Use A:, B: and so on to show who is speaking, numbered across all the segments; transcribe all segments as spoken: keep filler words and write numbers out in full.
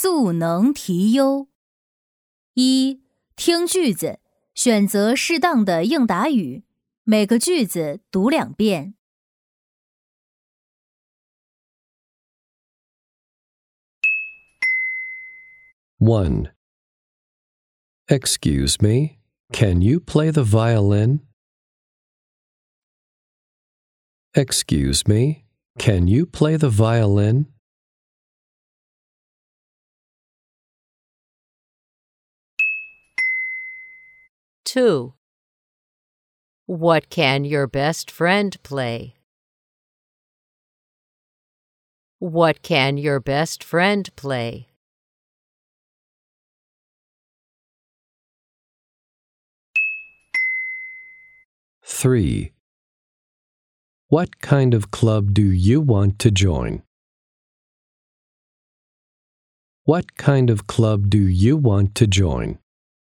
A: 速能提优。一、听句子，选择适当的应答语，每个句子读两遍。
B: one. Excuse me, can you play the violin? Excuse me, can you play the violin?
C: two. What can your best friend play? What can your best friend play?
B: three. What kind of club do you want to join? What kind of club do you want to join?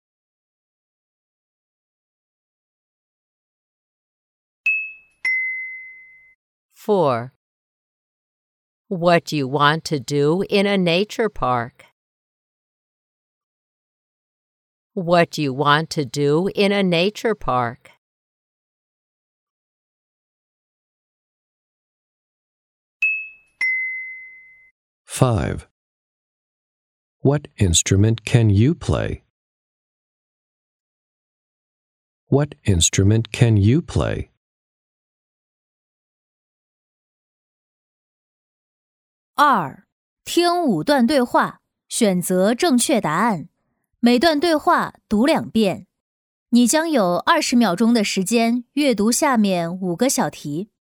C: four. What do you want to do in a nature park? What do you want to do in a nature park?
B: five. What instrument can you play? What instrument can you play?
A: 二、听五段对话，选择正确答案，每段对话读两遍。你将有二十秒钟的时间阅读下面五个小题。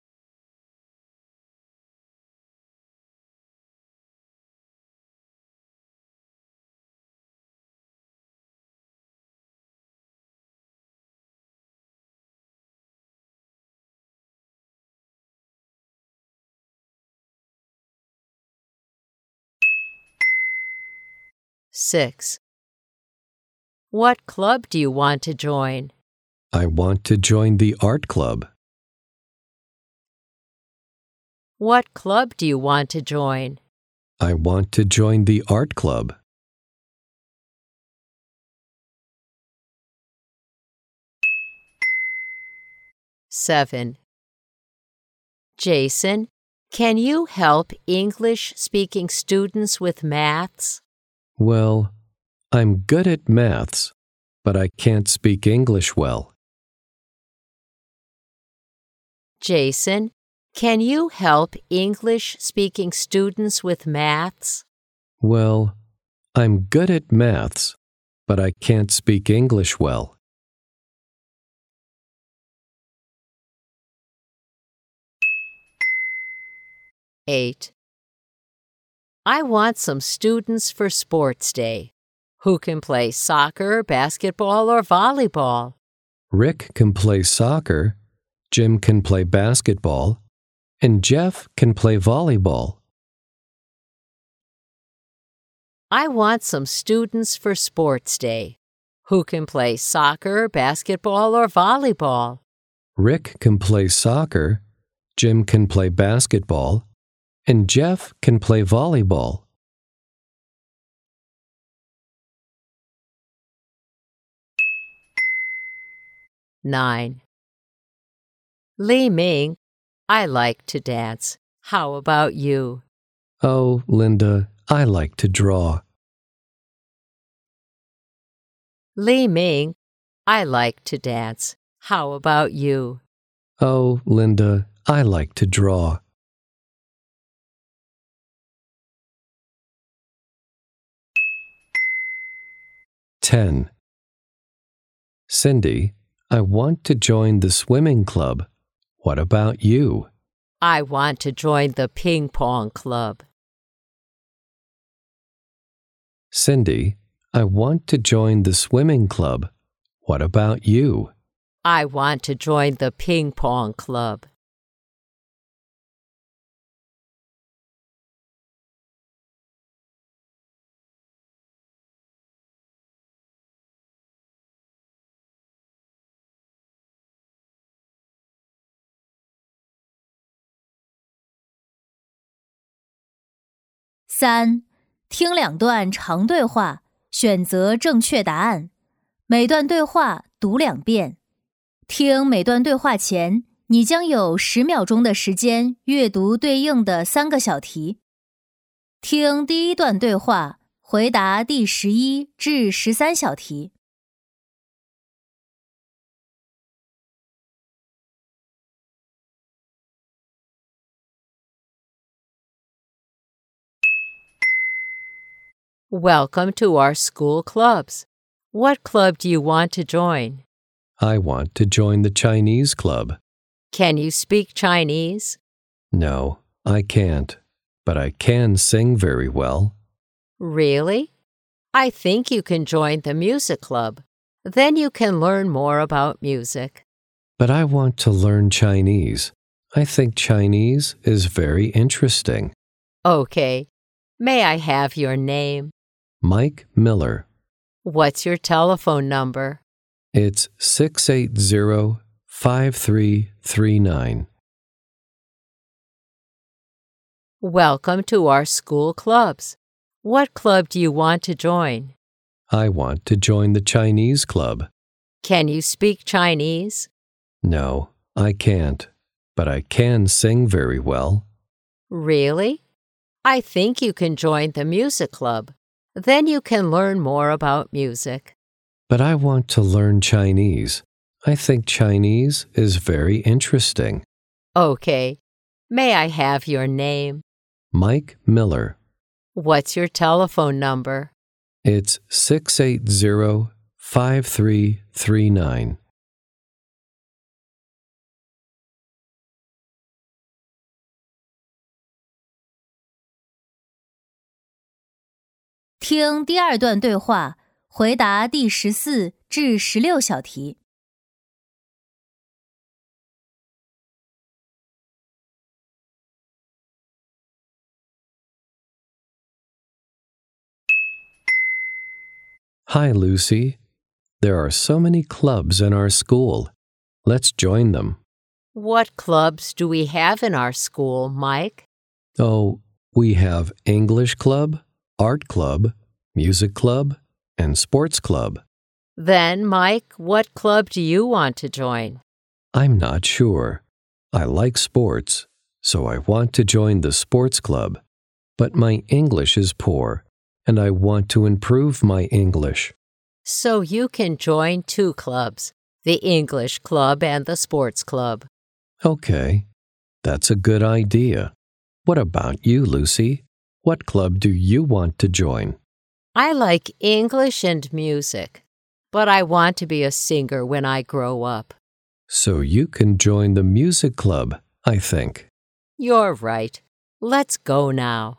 C: six. What club do you want to join?
B: I want to join the art club.
C: What club do you want to join?
B: I want to join the art club.
C: seven. Jason, can you help English-speaking students with maths?
B: Well, I'm good at maths, but I can't speak English well.
C: Jason, can you help English-speaking students with maths?
B: Well, I'm good at maths, but I can't speak English well.
C: eight. I want some students for sports day. Who can play soccer, basketball, or volleyball?
B: Rick can play soccer, Jim can play basketball, and Jeff can play volleyball.
C: I want some students for sports day. Who can play soccer, basketball, or volleyball?
B: Rick can play soccer, Jim can play basketball, and Jeff can play volleyball.
C: nine. Li Ming, I like to dance. How about you?
B: Oh, Linda, I like to draw.
C: Li Ming, I like to dance. How about you?
B: Oh, Linda, I like to draw. ten. Cindy, I want to join the swimming club. What about you?
C: I want to join the ping pong club.
B: Cindy, I want to join the swimming club. What about you?
C: I want to join the ping pong club.
A: 三、 听两段长对话，选择正确答案。每段对话读两遍。听每段对话前，你将有十秒钟的时间阅读对应的三个小题。听第一段对话，回答第十一至十三小题。
C: Welcome to our school clubs. What club do you want to join?
B: I want to join the Chinese club.
C: Can you speak Chinese?
B: No, I can't, but I can sing very well.
C: Really? I think you can join the music club. Then you can learn more about music.
B: But I want to learn Chinese. I think Chinese is very interesting.
C: Okay. May I have your name?
B: Mike Miller.
C: What's your telephone number?
B: It's six eight zero, five three three nine.
C: Welcome to our school clubs. What club do you want to join?
B: I want to join the Chinese club.
C: Can you speak Chinese?
B: No, I can't, but I can sing very well.
C: Really? I think you can join the music club. Then you can learn more about music.
B: But I want to learn Chinese. I think Chinese is very interesting.
C: Okay. May I have your name?
B: Mike Miller.
C: What's your telephone number?
B: It's six eight zero, five three three nine.
A: 《听第二段对话，回答第十四至十六小题。
B: Hi, Lucy. There are so many clubs in our school. Let's join them.
C: What clubs do we have in our school, Mike?
B: Oh, we have English club, art club, music club, and sports club.
C: Then, Mike, what club do you want to join?
B: I'm not sure. I like sports, so I want to join the sports club. But my English is poor, and I want to improve my English.
C: So you can join two clubs, the English club and the sports club.
B: Okay, that's a good idea. What about you, Lucy? What club do you want to join?
C: I like English and music, but I want to be a singer when I grow up.
B: So you can join the music club, I think.
C: You're right. Let's go now.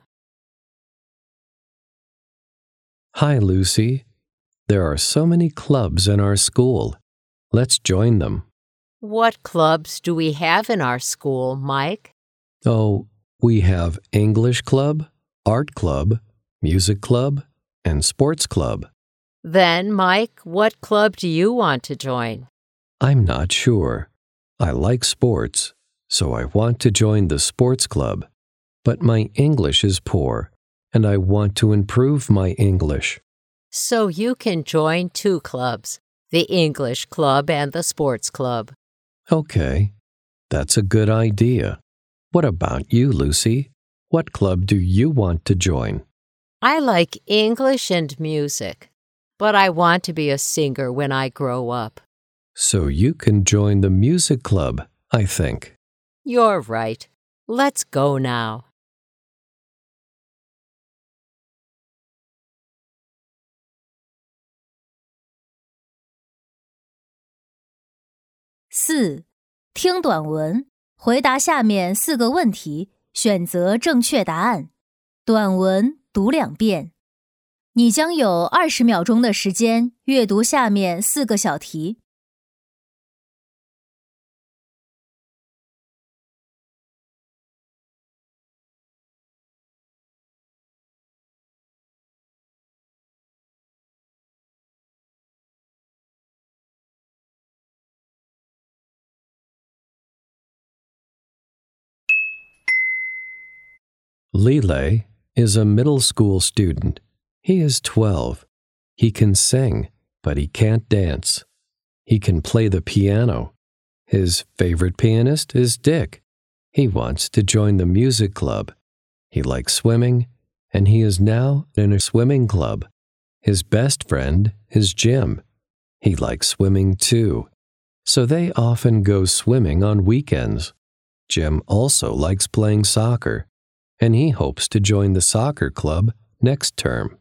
B: Hi, Lucy. There are so many clubs in our school. Let's join them.
C: What clubs do we have in our school, Mike?
B: Oh, we have English club, art club, music club, and sports club.
C: Then, Mike, what club do you want to join?
B: I'm not sure. I like sports, so I want to join the sports club. But my English is poor, and I want to improve my English.
C: So you can join two clubs, the English club and the sports club.
B: Okay, that's a good idea. What about you, Lucy? What club do you want to join?
C: I like English and music, but I want to be a singer when I grow up.
B: So you can join the music club, I think.
C: You're right. Let's go now.
A: 四、听短文，回答下面四个问题，选择正确答案。短文读两遍。你将有二十秒钟的时间阅读下面四个小题。
B: Lile is a middle school student. He is twelve. He can sing, but he can't dance. He can play the piano. His favorite pianist is Dick. He wants to join the music club. He likes swimming, and he is now in a swimming club. His best friend is Jim. He likes swimming too, so they often go swimming on weekends. Jim also likes playing soccer, and he hopes to join the soccer club next term.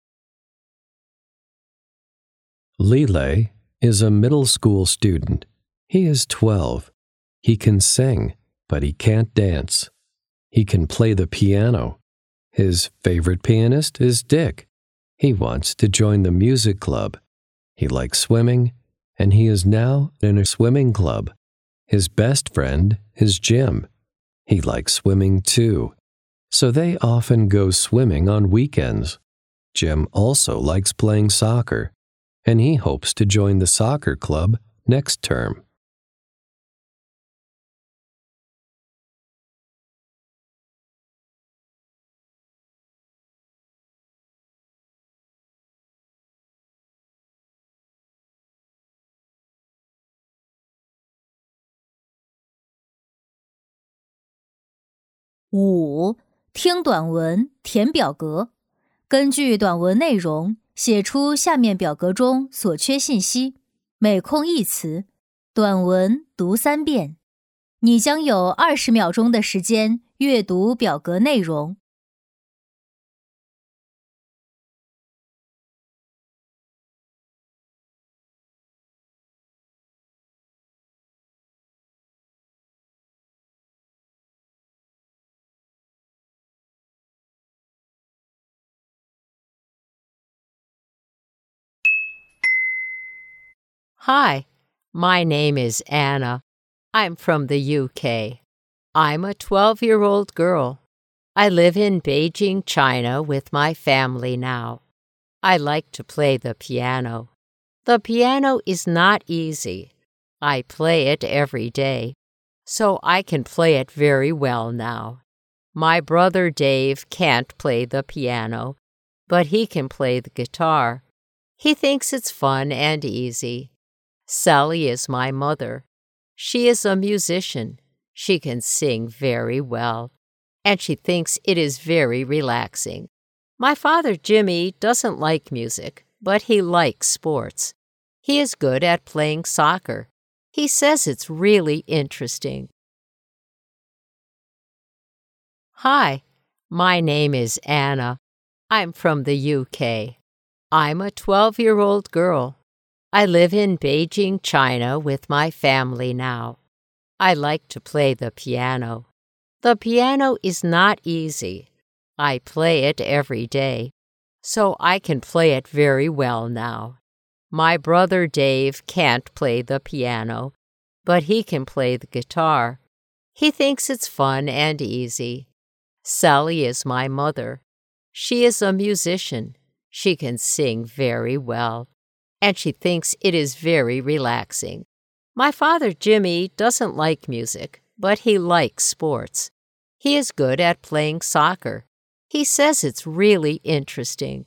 B: Lile is a middle school student. He is twelve. He can sing, but he can't dance. He can play the piano. His favorite pianist is Dick. He wants to join the music club. He likes swimming, and he is now in a swimming club. His best friend is Jim. He likes swimming too, so they often go swimming on weekends. Jim also likes playing soccer, and he hopes to join the soccer club next term.
A: 五、听短文，填表格。根据短文内容，写出下面表格中所缺信息，每空一词。短文读三遍。你将有二十秒钟的时间阅读表格内容。
C: Hi, my name is Anna. I'm from the U K. I'm a twelve-year-old girl. I live in Beijing, China with my family now. I like to play the piano. The piano is not easy. I play it every day, so I can play it very well now. My brother Dave can't play the piano, but he can play the guitar. He thinks it's fun and easy. Sally is my mother. She is a musician. She can sing very well, and she thinks it is very relaxing. My father, Jimmy, doesn't like music, but he likes sports. He is good at playing soccer. He says it's really interesting. Hi, my name is Anna. I'm from the U K. I'm a twelve-year-old girl. I live in Beijing, China with my family now. I like to play the piano. The piano is not easy. I play it every day, so I can play it very well now. My brother Dave can't play the piano, but he can play the guitar. He thinks it's fun and easy. Sally is my mother. She is a musician. She can sing very well, and she thinks it is very relaxing. My father, Jimmy, doesn't like music, but he likes sports. He is good at playing soccer. He says it's really interesting.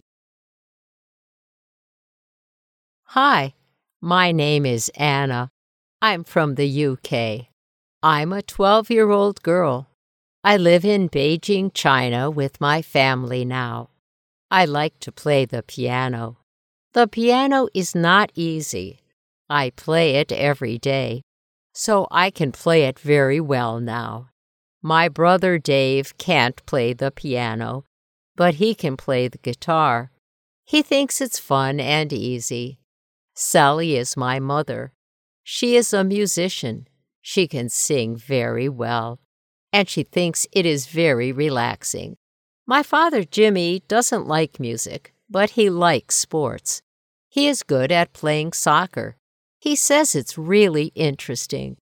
C: Hi, my name is Anna. I'm from the U K. I'm a twelve-year-old girl. I live in Beijing, China with my family now. I like to play the piano. The piano is not easy. I play it every day, so I can play it very well now. My brother Dave can't play the piano, but he can play the guitar. He thinks it's fun and easy. Sally is my mother. She is a musician. She can sing very well, and she thinks it is very relaxing. My father, Jimmy, doesn't like music, but he likes sports. He is good at playing soccer. He says it's really interesting.